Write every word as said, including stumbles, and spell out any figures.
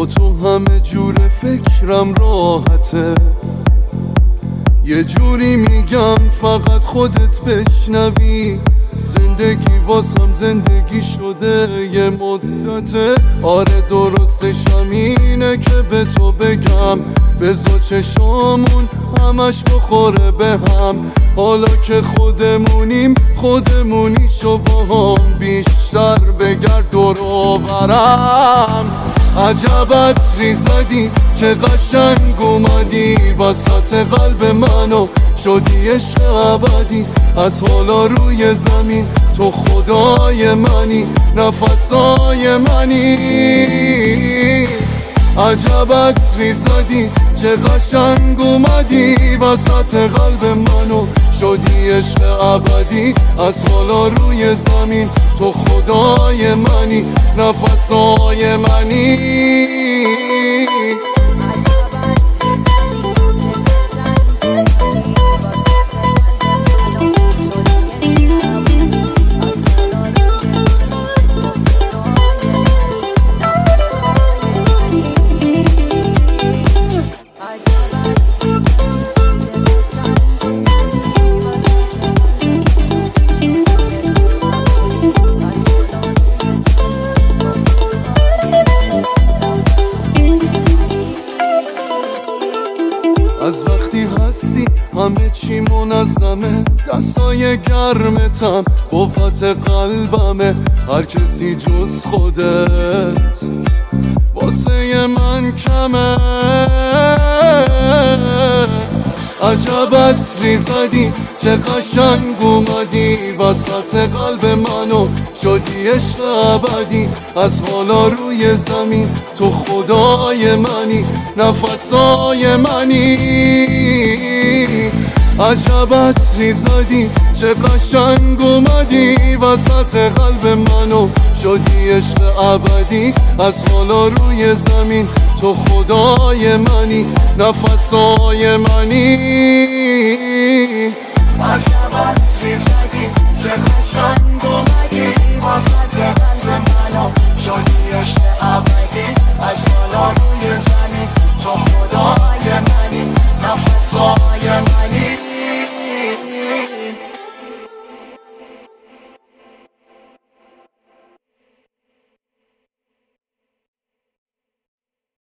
با تو همه جور فکرم راحته، یه جوری میگم فقط خودت بشنوی. زندگی واسم زندگی شده یه مدته، آره درستش همینه که به تو بگم بذار چشامون همش بخوره به هم. حالا که خودمونیم خودمونی شو با هم بیشتر بگرد دور و برم. عجبت زدی چه قشنگ اومدی وسط قلب منو شدی عشق ابدی. از حالا روی زمین تو خدای منی، نفسای منی. عجبت زدی چه قشنگ اومدی وسط قلب منو شدی عشق ابدی. از حالا روی زمین تو خدای منی، نفسای منی. از وقتی هستی همه چی منظمه، دستای گرمتم قوت قلبمه. هر کسی جز خودت واسه من کمه. عجبت زدی چه قشنگ اومدی وسط قلب منو شدی عشق ابدی. از حالا روی زمین تو خدای منی، نفسای منی. عجبت زدی چه قشنگ اومدی وسط قلب منو شدی عشق ابدی. از حالا روی زمین تو خدای منی، نفسای منی. عجبت زدی چه قشنگ